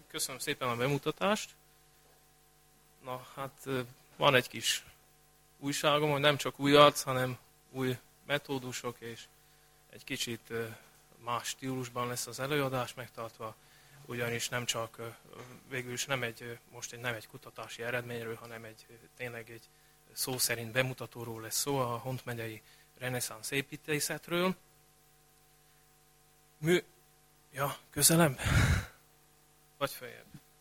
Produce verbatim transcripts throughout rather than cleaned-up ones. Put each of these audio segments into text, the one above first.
Köszönöm szépen a bemutatást. Na, hát van egy kis újságom, hogy nem csak új arc, hanem új metódusok, és egy kicsit más stílusban lesz az előadás megtartva, ugyanis nem csak, végül is nem egy, most egy, nem egy kutatási eredményről, hanem egy, tényleg egy szó szerint bemutatóról lesz szó, a Hont megyei reneszánsz építészetről. Mű... Ja, közelebb? Vagy feljebb?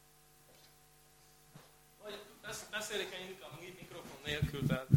Vagy beszélik-e inkább mikrofon nélkül, tehát...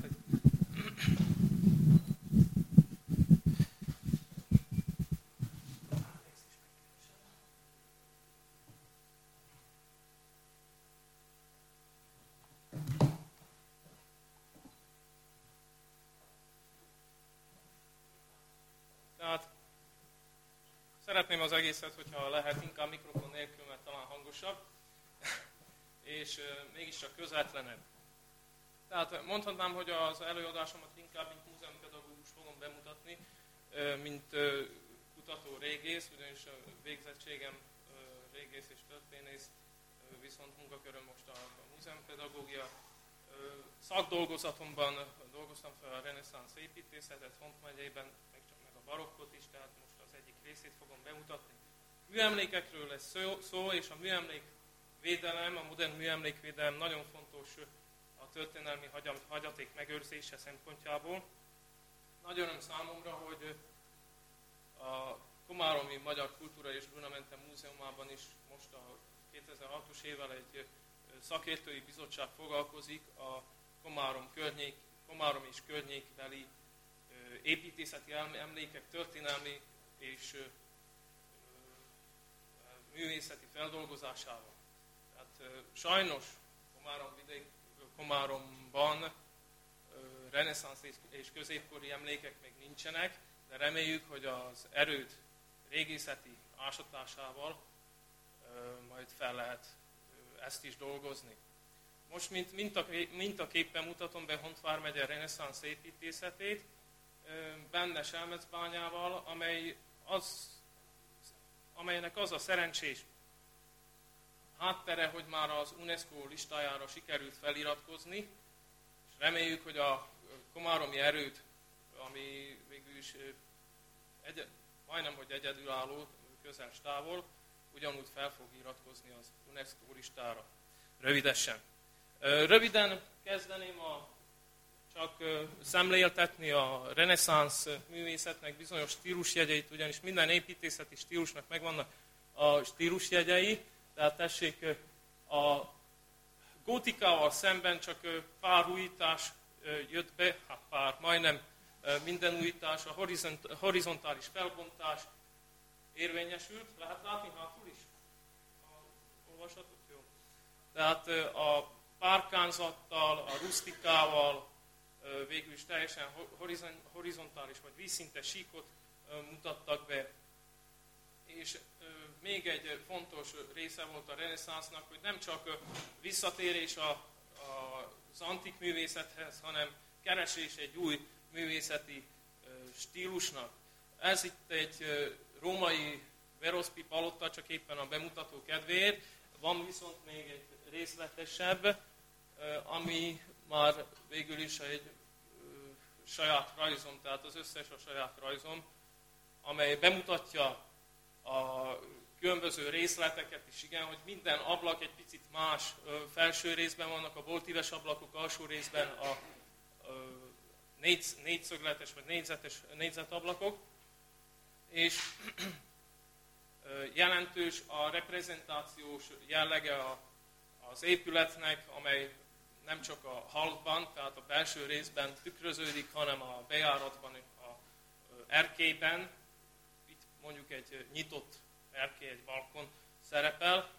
Tehát szeretném az egészet, hogyha lehet inkább mikrofon nélkül, mert talán hangosabb, és uh, mégiscsak közvetlenebb. Tehát mondhatnám, hogy az előadásomat inkább mint múzeumpedagógus fogom bemutatni, uh, mint uh, kutató régész, ugyanis a végzettségem uh, régész és történész, uh, viszont munkaköröm most a, a múzeumpedagógia. Uh, szakdolgozatomban dolgoztam fel a reneszánsz építészetet Hont megyében, meg csak meg a barokkot is, tehát most az egyik részét fogom bemutatni. Műemlékekről lesz szó, szó és a műemlékvédelem, a modern műemlékvédelem nagyon fontos a történelmi hagyaték megőrzése szempontjából. Nagy öröm számomra, hogy a Komáromi Magyar Kultúra és Dunamente Múzeumában is most a kétezer-hatos évvel egy szakértői bizottság foglalkozik a Komárom, környék, Komárom és környékbeli építészeti emlékek történelmi és művészeti feldolgozásával. Tehát sajnos Komárom vidék, Komáromban reneszánsz és középkori emlékek még nincsenek, de reméljük, hogy az erőd régészeti ásatásával majd fel lehet ezt is dolgozni. Most mint mintaképpen mutatom be Hont vármegye reneszánsz építészetét, benne Selmecbányával, amely az, amelynek az a szerencsés háttere, hogy már az UNESCO listájára sikerült feliratkozni, és reméljük, hogy a komáromi erőd, ami végül is egy, majdnem, hogy egyedülálló, közel távol, ugyanúgy fel fog iratkozni az UNESCO listára. Rövidesen. Röviden kezdeném a, csak szemléltetni a reneszánsz művészetnek bizonyos stílusjegyeit, ugyanis minden építészeti stílusnak megvannak a stílusjegyei, tehát tessék, a gótikával szemben csak pár újítás jött be, hát pár, majdnem minden újítás, a horizont, horizontális felbontás érvényesült, lehet látni hátul is? A olvasatot? Jó. Tehát a párkányzattal, a rusztikával végül is teljesen horizontális vagy vízszintes síkot mutattak be. És még egy fontos része volt a reneszánsznak, hogy nem csak visszatérés a, a, az antik művészethez, hanem keresés egy új művészeti stílusnak. Ez itt egy római Veroszpi palotta, csak éppen a bemutató kedvéért. Van viszont még egy részletesebb, ami már végül is egy saját rajzom, tehát az összes a saját rajzom, amely bemutatja a különböző részleteket is, igen, hogy minden ablak egy picit más felső részben vannak, a boltíves ablakok alsó részben a négy, négyszögletes vagy négyzetes, négyzetablakok, és jelentős a reprezentációs jellege a, az épületnek, amely nem csak a halkban, tehát a belső részben tükröződik, hanem a bejáratban, a erkélyben, itt mondjuk egy nyitott erkély, egy balkon szerepel,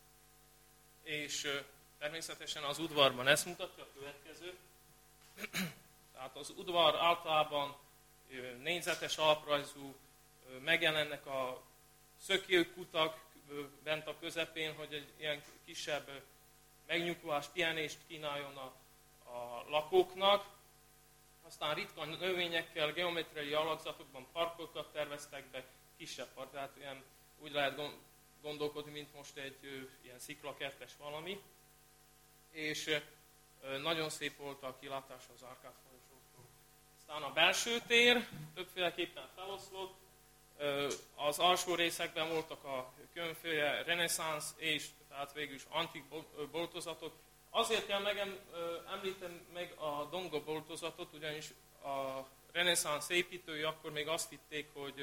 és természetesen az udvarban ezt mutatja a következő. Tehát az udvar általában négyzetes alaprajzú, megjelennek a szökőkutak bent a közepén, hogy egy ilyen kisebb megnyugvást, pihenést kínáljon a, a lakóknak. Aztán ritka növényekkel, geometriai alakzatokban parkokat terveztek be, kisebb park, tehát ilyen, úgy lehet gondolkodni, mint most egy ilyen sziklakertes valami. És nagyon szép volt a kilátás az Árkád folyosótól. Aztán a belső tér többféleképpen feloszlott. Az alsó részekben voltak a különféle reneszánsz és tehát végül is antik boltozatok. Azért kell megemlíteni meg a Donga boltozatot, ugyanis a reneszánsz építői akkor még azt hitték, hogy,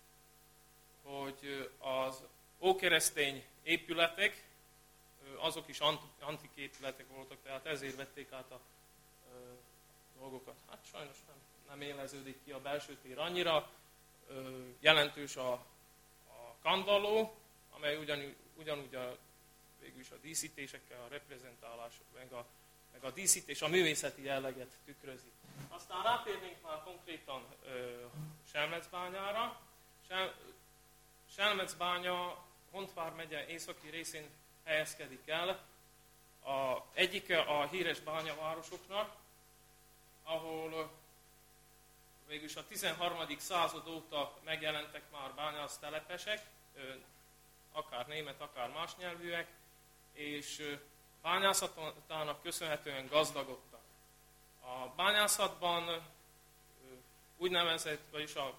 hogy az ókeresztény épületek, azok is antik épületek voltak, tehát ezért vették át a ö, dolgokat. Hát sajnos nem, nem éleződik ki a belső tér annyira. Ö, jelentős a, a kandalló, amely ugyanúgy, ugyanúgy a, végül is a díszítésekkel, a reprezentálás, meg a, meg a díszítés, a művészeti jelleget tükrözi. Aztán rátérnénk már konkrétan ö, Selmecbányára. Sel, Selmecbánya Hontvár megye északi részén helyezkedik el. A, egyike a híres bányavárosoknak, ahol végülis a tizenharmadik század óta megjelentek már bányász telepesek, akár német, akár más nyelvűek, és bányászatának köszönhetően gazdagodtak. A bányászatban úgynevezett, vagyis a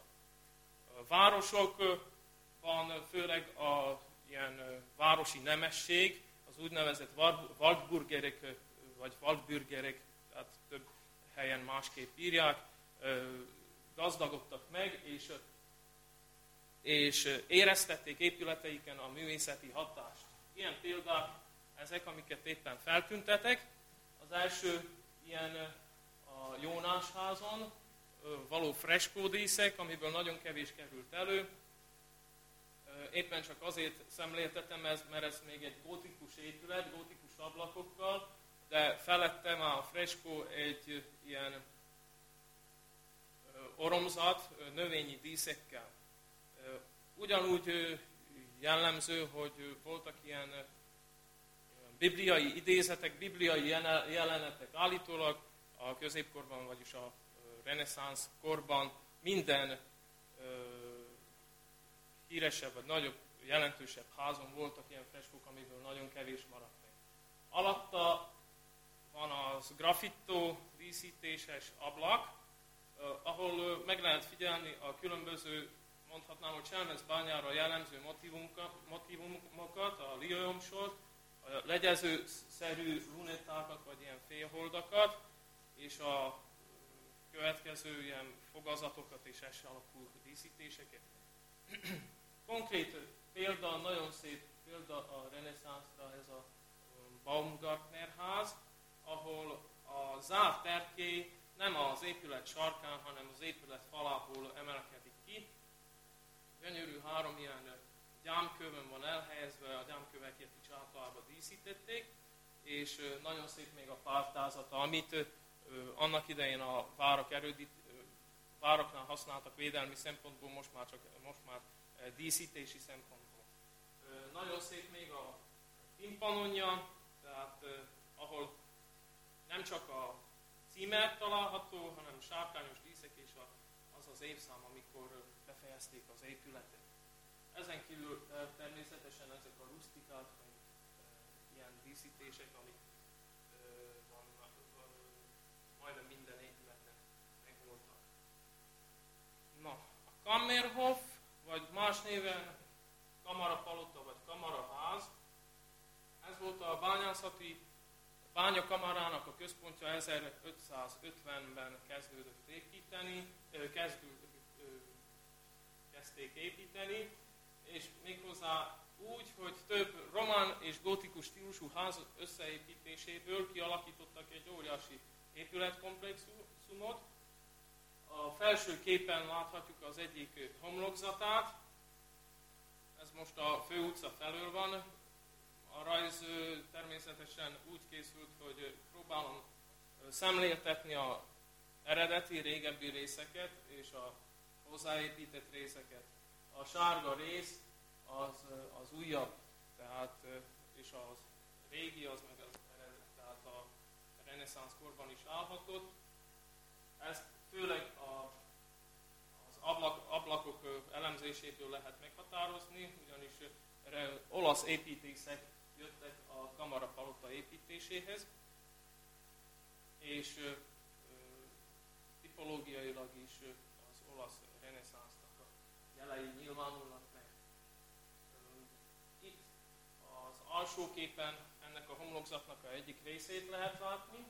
városokban főleg a ilyen városi nemesség, az úgynevezett Waldburgerek, vagy Waldbürgerek, tehát több helyen másképp írják, gazdagodtak meg, és, és éreztették épületeiken a művészeti hatást. Ilyen példák ezek, amiket éppen feltüntetek. Az első ilyen a Jónás házon való freskódíszek, amiből nagyon kevés került elő. Éppen csak azért szemléltetem ezt, mert ez még egy gótikus épület, gótikus ablakokkal, de felette már a freskó egy ilyen oromzat, növényi díszekkel. Ugyanúgy jellemző, hogy voltak ilyen bibliai idézetek, bibliai jelenetek állítólag a középkorban, vagyis a reneszánsz korban minden híresebb vagy nagyobb, jelentősebb házon voltak ilyen freskók, amiből nagyon kevés maradt meg. Alatta van az graffito díszítéses ablak, ahol meg lehet figyelni a különböző, mondhatnám, hogy Selmecbányára jellemző motívumokat, a liliomsort, a legyezőszerű lunettákat, vagy ilyen félholdakat, és a következő ilyen fogazatokat és es alakú díszítéseket. Konkrét példa, nagyon szép példa a reneszánszra ez a Baumgartner ház, ahol a zárt erkély nem az épület sarkán, hanem az épület falából emelkedik ki. Gyönyörű három ilyen gyámkövön van elhelyezve, a gyámköveket is általában díszítették, és nagyon szép még a pártázata, amit annak idején a várak erődít, váraknál használtak védelmi szempontból, most már csak most már díszítési szempontból. Nagyon szép még a timpanonja, tehát ahol nem csak a címer található, hanem sárkányos díszek és az az évszám, amikor befejezték az épületet. Ezen kívül természetesen ezek a rusztikák, ilyen díszítések, amik vannak, majdnem minden épületnek megvoltak. Na, a Kammerhof, vagy más néven kamarapalota vagy kamaraház, ez volt a bányászati bányakamarának a központja, ezerötszázötvenben kezdődött építeni, kezdő, kezdték építeni, és méghozzá úgy, hogy több román és gótikus stílusú ház összeépítéséből kialakítottak egy óriási épületkomplexumot. A felső képen láthatjuk az egyik homlokzatát, ez most a főutca felől van. A rajz természetesen úgy készült, hogy próbálom szemléltetni az eredeti, régebbi részeket és a hozzáépített részeket. A sárga rész az, az újabb, tehát, és az régi, az meg az eredet, tehát a reneszánsz korban is állhatott. Ezt főleg a, az ablak, ablakok elemzéséből lehet meghatározni, ugyanis olasz építészek jöttek a kamarapalota építéséhez, és ö, tipológiailag is az olasz reneszánsznak a jelei nyilvánulnak meg. Itt az alsó képen ennek a homlokzatnak a egyik részét lehet látni,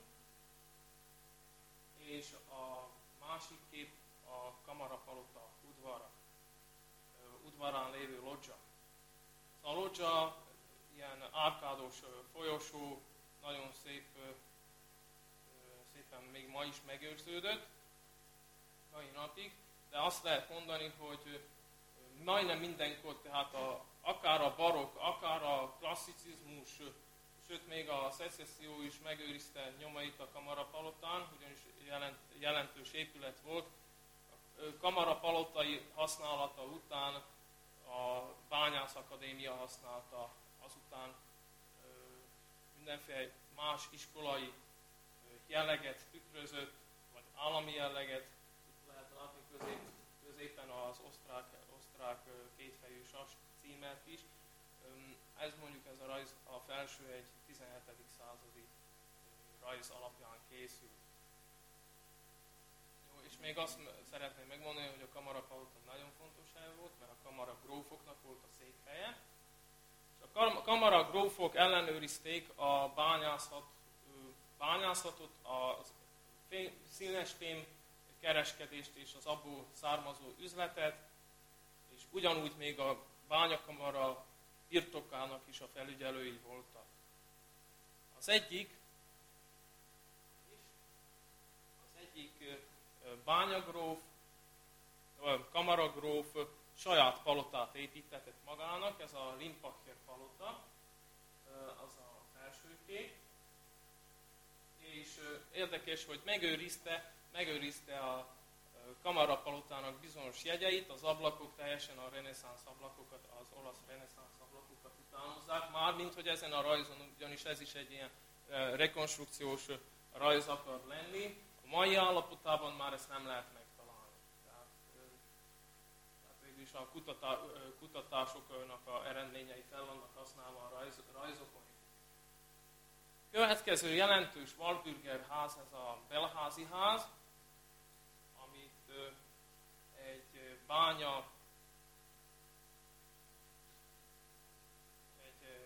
és a másik kép a kamarapalota udvara, udvarán lévő lodzsa. A lodzsa ilyen árkádos folyosó, nagyon szép, szépen még ma is megőrződött, mai napig, de azt lehet mondani, hogy majdnem mindenkor, tehát a, akár a barokk, akár a klasszicizmus, sőt még a szecesszió is megőrizte nyomait a kamarapalotán, ugyanis jelent, jelentős épület volt. A kamarapalotai használata után a Bányászakadémia használta, azután mindenféle más iskolai jelleget tükrözött, vagy állami jelleget, itt lehet látni közép, középen az osztrák, osztrák kétfejű sas címert is. Ez mondjuk ez a rajz, a felső egy tizenhetedik századi rajz alapján készült. Jó, és még azt szeretném megmondani, hogy a kamarapalota nagyon fontos hely volt, mert a kamaragrófoknak volt a székhelye. És a kamaragrófok ellenőrizték a bányászat, bányászatot, a színes fém kereskedést és az abból származó üzletet, és ugyanúgy még a bányakamara birtokának is a felügyelői voltak. Az egyik, az egyik bányagróf, kamaragróf saját palotát építetett magának, ez a Limpacher palota, az a felső kép. És érdekes, hogy megőrizte, megőrizte a kamarapalotának bizonyos jegyeit, az ablakok teljesen a reneszánsz ablakokat, az olasz reneszánsz ablakokat utánozzák, mármint hogy ezen a rajzon, ugyanis ez is egy ilyen rekonstrukciós rajz akar lenni. A mai állapotában már ezt nem lehet megtalálni. Tehát, tehát végülis a kutatá, kutatásoknak a eredményei fel vannak használva a rajz, rajzokon. Következő jelentős Walpurgis ház, ez a belházi ház, amit egy bánya, egy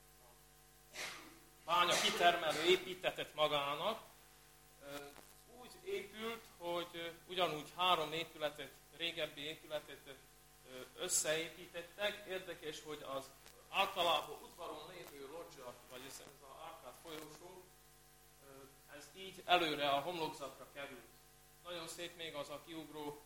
bánya kitermelő építetett magának. Úgy épült, hogy ugyanúgy három épületet, régebbi épületet összeépítettek. Érdekes, hogy az általában udvaron lévő lodzsa, vagy ez az árkád folyosó, ez így előre a homlokzatra került. Nagyon szép még az a kiugró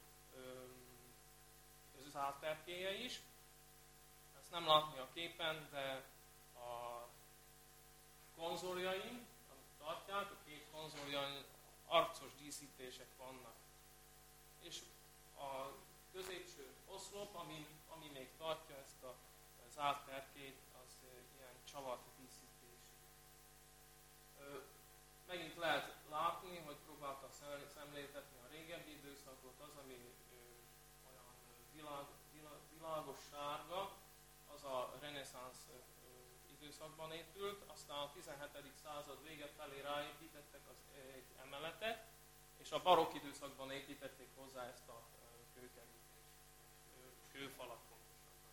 az átterkéje is. Ezt nem látni a képen, de a konzoljain, amit tartják, a két konzoljain arcos díszítések vannak. És a középső oszlop, ami, ami még tartja ezt a zárt terkét, az ilyen csavart díszítés. Megint lehet látni, hogy próbáltak szemléltetni a régebbi időszakot, az, ami olyan világ, világ, világos sárga, az a reneszánsz időszakban épült, aztán a tizenhetedik század vége felé ráépítettek az egy emeletet, és a barokk időszakban építették hozzá ezt a kőkerítést, kőfalat pontosabban.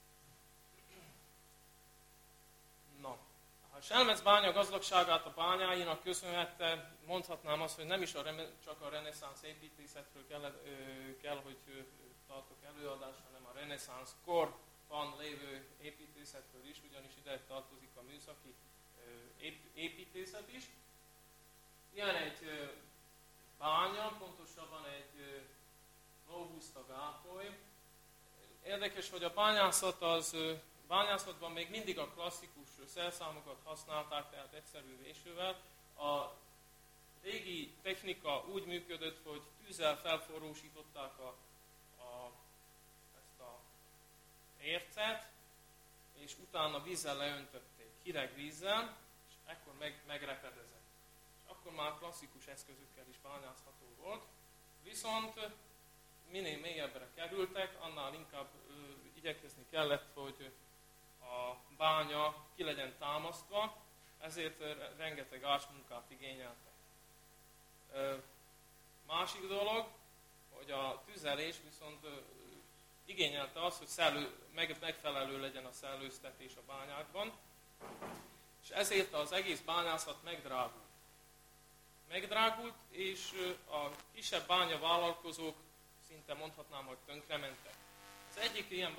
No, a Selmecbánya gazdagságát a bányáinak köszönhette, mondhatnám azt, hogy nem is a, csak a reneszánsz építészetről kell, kell, hogy tartok előadást, hanem a reneszánsz korban lévő építészetről is, ugyanis ide tartozik a műszaki építészet is. Ilyen egy bánya, pontosabban egy lóhuszta gápoly. Érdekes, hogy a bányászat az, bányászatban még mindig a klasszikus szerszámokat használták, tehát egyszerű vésővel. A régi technika úgy működött, hogy tűzzel felforrósították a, a, ezt a ércet, és utána vízzel leöntötték, hideg vízzel, és ekkor meg, megrepedezett. És akkor már klasszikus eszközökkel is bányászható volt. Viszont minél mélyebbre kerültek, annál inkább ö, igyekezni kellett, hogy a bánya ki legyen támasztva, ezért rengeteg ácsmunkát igényeltek. Másik dolog, hogy a tüzelés viszont igényelte azt, hogy szellő, megfelelő legyen a szellőztetés a bányákban, és ezért az egész bányászat megdrágult. Megdrágult, és a kisebb bányavállalkozók szinte mondhatnám, hogy tönkrementek. Az egyik ilyen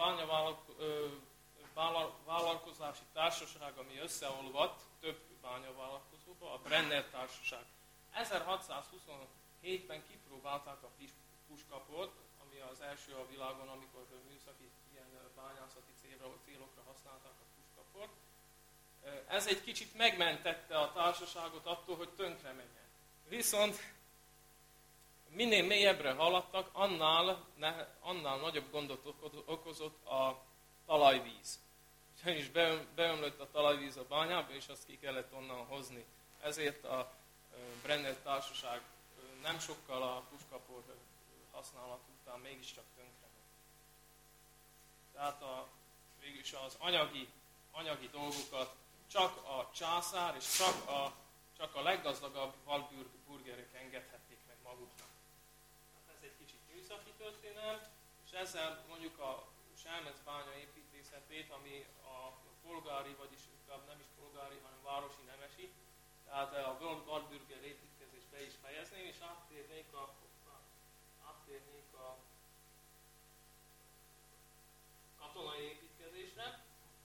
bányavállalkozási társaság, ami összeolvadt több bányavállalkozóba, a Brenner Társaság. ezerhatszázhuszonhétben kipróbálták a puskaport, ami az első a világon, amikor műszaki ilyen bányászati célokra használták a puskaport. Ez egy kicsit megmentette a társaságot attól, hogy tönkre menjen. Viszont minél mélyebbre haladtak, annál, ne, annál nagyobb gondot okozott a talajvíz. Ugyanis beömlött a talajvíz a bányába, és azt ki kellett onnan hozni. Ezért a Brenner Társaság nem sokkal a puskapor használat után mégiscsak tönkrement. Tehát a, végülis az anyagi, anyagi dolgokat csak a császár és csak a, csak a leggazdagabb Walburgerek engedhették meg maguknak. Hát ez egy kicsit műszaki történet, és ezzel mondjuk a Selmecbánya építészetét, ami a polgári, vagyis inkább nem is polgári, hanem városi nemesi, tehát a Walburger építkezést be is fejezném, és áttérnék a, áttérnék a katonai építkezésre.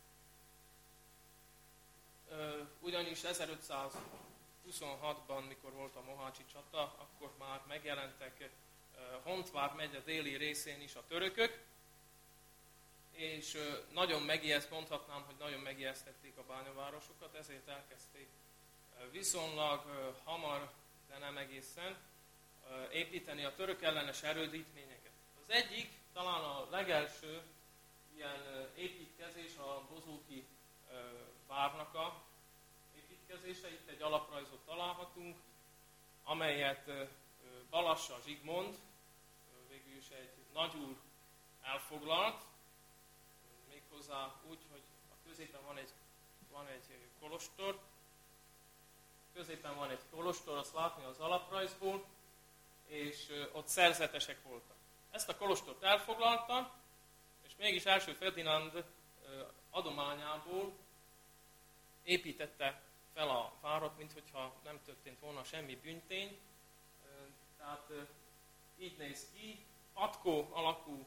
Ugyanis ezerötszázhuszonhatban, mikor volt a Mohácsi csata, akkor már megjelentek Hontvár megye déli részén is a törökök, és nagyon megijeszt, mondhatnám, hogy nagyon megijesztették a bányavárosokat, ezért elkezdték viszonylag hamar, de nem egészen, építeni a török ellenes erődítményeket. Az egyik, talán a legelső ilyen építkezés a Bozóki várnak a építkezése. Itt egy alaprajzot találhatunk, amelyet Balassa Zsigmond, végül is egy nagyúr elfoglalt, méghozzá úgy, hogy a középen van egy, van egy kolostor, középen van egy kolostor, azt látni az alaprajzból, és ott szerzetesek voltak. Ezt a kolostort elfoglalta, és mégis első Ferdinánd adományából építette fel a várat, minthogyha nem történt volna semmi bűntény. Tehát így néz ki, patkó alakú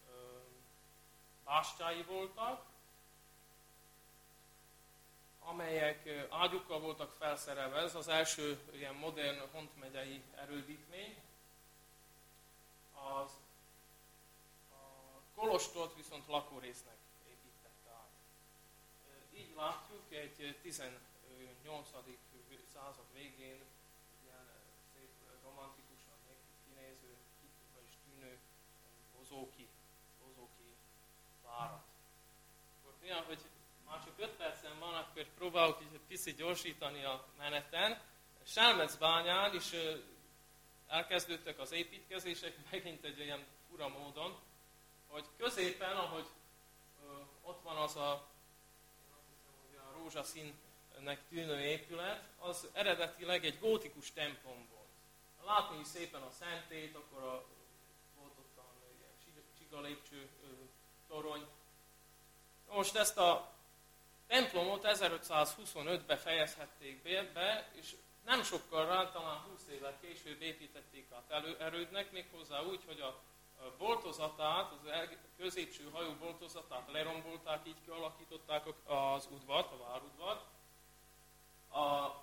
bástyái voltak, amelyek ágyukkal voltak felszerelve. Ez az első ilyen modern Hont megyei erődítmény. Az, a kolostort viszont lakórésznek építette át. Így látjuk egy tizennyolcadik század végén ilyen szép romantikusan kinéző, vagyis tűnő bozóki, bozóki várat. Akkor olyan, hogy már csak öt percen van, akkor próbálok egy picit gyorsítani a meneten. Selmecbányán is elkezdődtek az építkezések, megint egy olyan fura módon, hogy középen, ahogy ott van az a, a rózsaszínnek tűnő épület, az eredetileg egy gótikus templom volt. Látni is szépen a szentét, akkor a, volt ott a csigalépcső torony. Most ezt a templomot ezerötszázhuszonötben fejezhették be, és nem sokkal rá, talán húsz évvel később építették át elő, erődnek, méghozzá úgy, hogy a boltozatát, az középső hajó boltozatát lerombolták, így kialakították az udvart, a várudvart. A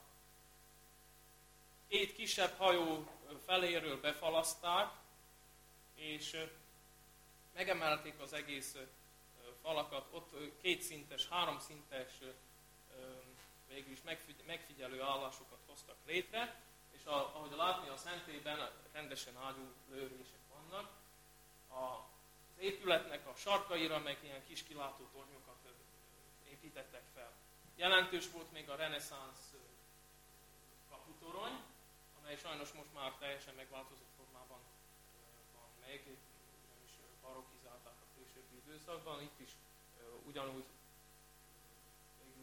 két kisebb hajó feléről befalaszták, és megemelték az egész falakat, ott kétszintes, háromszintes végül is megfigyelő állásokat hoztak létre, és a, ahogy látni a szentében rendesen ágyú lőrések vannak. Az épületnek a sarkaira meg ilyen kis kilátó tornyokat építettek fel. Jelentős volt még a reneszánsz kaputorony, amely sajnos most már teljesen megváltozott formában van meg, ugyanis barokkizálták a későbbi időszakban. Itt is ugyanúgy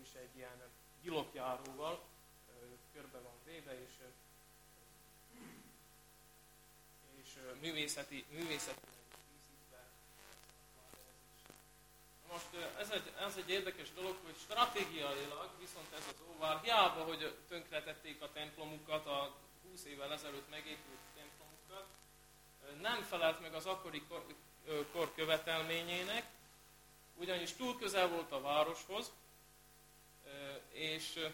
is egy ilyen gyilokjáróval körbe van véve, és, és művészeti, művészeti díszítve. Most ez egy, ez egy érdekes dolog, hogy stratégiailag viszont ez az óvár, hiába, hogy tönkretették a templomukat, a húsz évvel ezelőtt megépült templomukat, nem felelt meg az akkori kor, kor követelményének, ugyanis túl közel volt a városhoz, és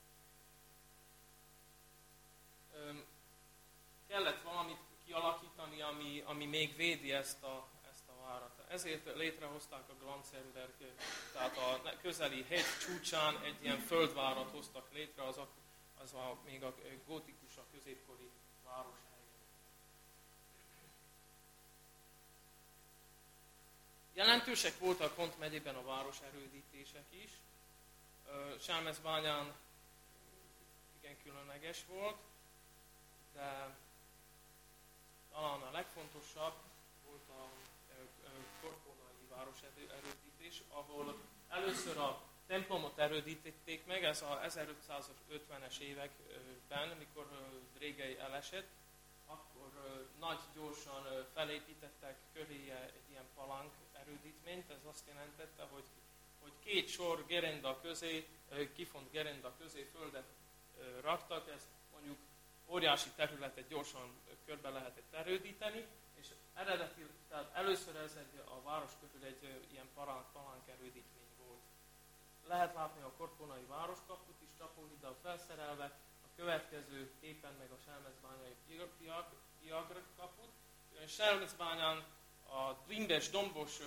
kellett valamit kialakítani, ami, ami még védi ezt a, ezt a várat. Ezért létrehozták a Glanzerberg, tehát a közeli hegy csúcsán egy ilyen földvárat hoztak létre, az, a, az a, még a gótikus, a középkori város helyén. Jelentősek voltak Hont megyében a város erődítések is. Selmecbányán igen különleges volt, de talán a legfontosabb volt a korponai város erődítés, ahol először a templomot erődítették meg, ez a ezerötszázötvenes években, mikor Drégei elesett, akkor nagy gyorsan felépítettek köréje egy ilyen palánk erődítményt, ez azt jelentette, hogy, hogy két sor gerenda közé, kifont gerenda közé földet raktak, ezt mondjuk óriási területet gyorsan körbe lehetett erődíteni, és eredeti, tehát először ez egy, a város körül egy ilyen palánk, palánk erődítmény volt. Lehet látni a korponai városkaput is csapóhiddal felszerelve, a következő képen meg a Selmecbányai Piagr kaput. Selmecbányán a drimbes, dombos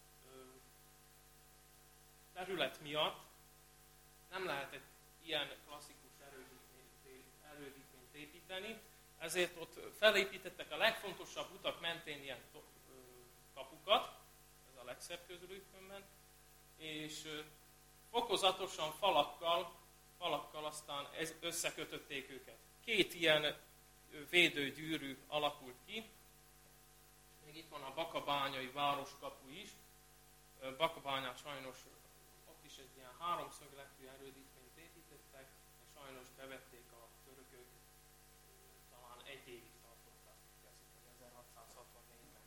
terület miatt nem lehetett ilyen klasszikus erődítményt, erődítményt építeni, ezért ott felépítettek a legfontosabb utak mentén ilyen kapukat, ez a legszebb közülük önben, és fokozatosan falakkal, falakkal aztán összekötötték őket. Két ilyen védőgyűrű alakult ki, még itt van a Bakabányai városkapu is. Bakabányán sajnos ott is egy ilyen háromszögletű erődítményt építettek, és sajnos bevették a törökök, talán egy évig tartott, azt kezdjük, hogy ezerhatszázhatvannégyben.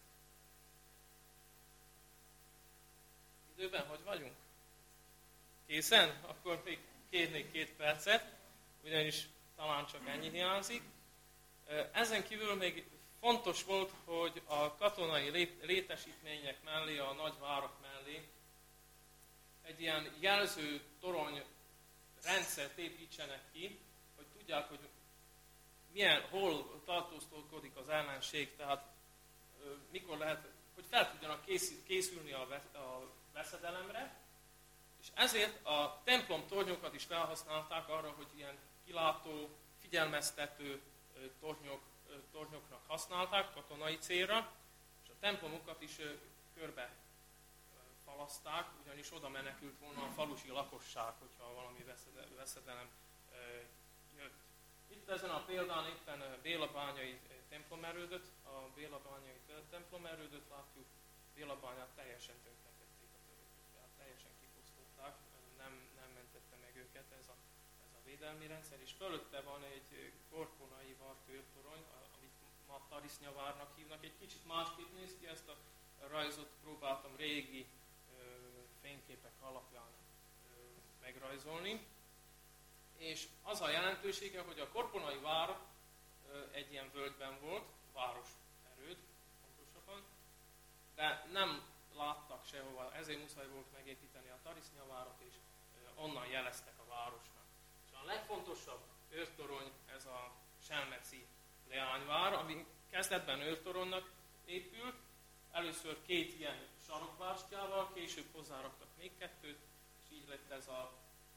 Időben hogy vagyunk? Készen? Akkor még kérnék két percet, ugyanis talán csak ennyi hiányzik. Ezen kívül még fontos volt, hogy a katonai létesítmények mellé, a nagyvárak mellé egy ilyen jelző torony rendszert építsenek ki, hogy tudják, hogy milyen, hol tartózkodik az ellenség, tehát mikor lehet, hogy fel tudjanak készülni a veszedelemre, és ezért a templom tornyokat is felhasználták arra, hogy ilyen kilátó, figyelmeztető tornyok, tornyoknak használták katonai célra, és a templomokat is körbe falaszták, ugyanis oda menekült volna a falusi lakosság, hogyha valami veszedelem jött. Itt ezen a példán éppen Bélabányai templomerődöt, a Bélabányai templomerődöt látjuk, Bélabányát teljesen tönkretették a törökök, tehát teljesen kipusztulták, nem, nem mentette meg őket ez a, ez a védelmi rendszer, és fölötte van egy korponai varkőrtorony, amit ma Tarisznyavárnak hívnak, egy kicsit másképp néz ki, ezt a rajzot próbáltam régi ö, fényképek alapján ö, megrajzolni. És az a jelentősége, hogy a korponai vár ö, egy ilyen völgyben volt, város erőd pontosabban, de nem láttak sehova, ezért muszáj volt megépíteni a Tarisznyavárot, és ö, onnan jeleztek a városnak. És a legfontosabb őrtorony ez a selmeci leányvár, ami kezdetben őrtoronynak épült, először két ilyen sarokbástyával, később hozzáraktak még kettőt, és így lett ez a,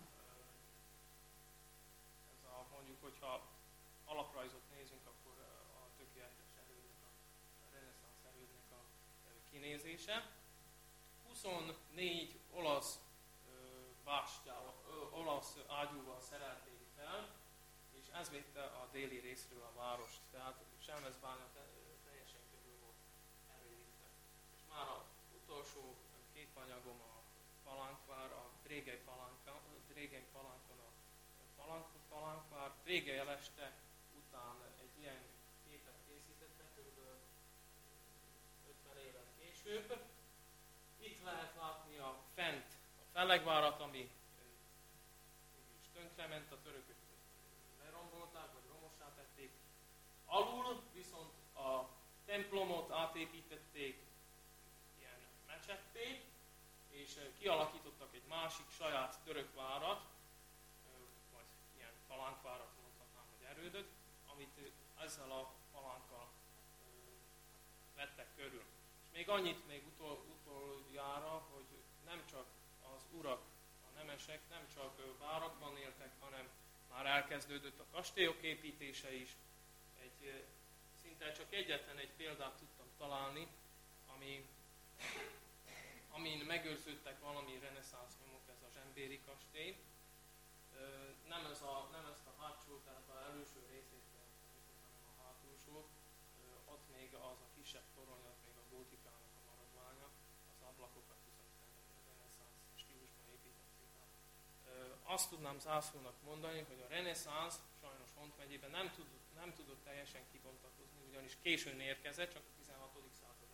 ez a mondjuk, hogyha alaprajzot nézünk, akkor a tökéletes erődnek, a reneszánsz erődnek a kinézése. huszonnégy olasz bástyával, olasz ágyúval szerelték fel, és ez védte a déli részről a várost. Tehát Selmecbánya teljesen körül volt erődítve. És már az utolsó kép anyagom a palánkvár, a Drégei, palánka, Régei palánkon a palánk, palánkvár. Rége Jeleste után egy ilyen képet készítettek, kb. ötven évvel később. Itt lehet látni a fent a Fellegvárat, ami is tönkrement, a törökök lerombolták, vagy romossá tették. Alul viszont a templomot átépítették ilyen mecsetté, és kialakítottak egy másik saját török várat, vagy ilyen palánkvárat mondhatnám, vagy erődöt, amit ezzel a palánkkal vettek körül. És még annyit még utol, utoljára, hogy nem csak az urak, a nemesek nem csak várakban éltek, hanem már elkezdődött a kastélyok építése is. Egy, szinte csak egyetlen egy példát tudtam találni, ami, amin megőrződtek valami reneszánsz nyomok, ez a Zsembéri kastély. Nem, ez a, nem ezt a hátsó, tehát az előső részét, hanem a hátulsót. Ott még az a kisebb torony, ott még a gótikának a maradványa, az ablakokat viszont reneszánsz stílusban építették. Azt tudnám zászlónak mondani, hogy a reneszánsz sajnos Hont megyében nem tudott, nem tudott teljesen kibontakozni, ugyanis későn érkezett, csak a tizenhatodik század